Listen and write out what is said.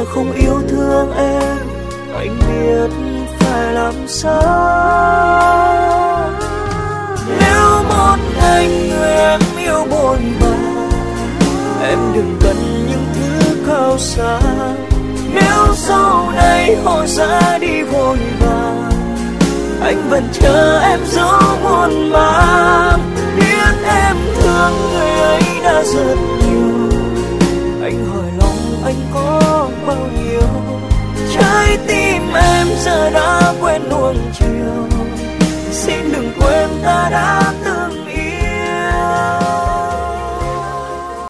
giờ không yêu thương em, anh biết phải làm sao. Nếu một ngày người em yêu buồn bã, em đừng cần những thứ cao xa. Nếu sau này họ ra đi vội vàng, anh vẫn chờ em dấu muôn màng. Biết em thương người ấy đã rất nhiều, anh hỏi lòng anh có bao nhiêu. Trái tim em giờ đã quen nuông chiều, xin đừng quên ta đã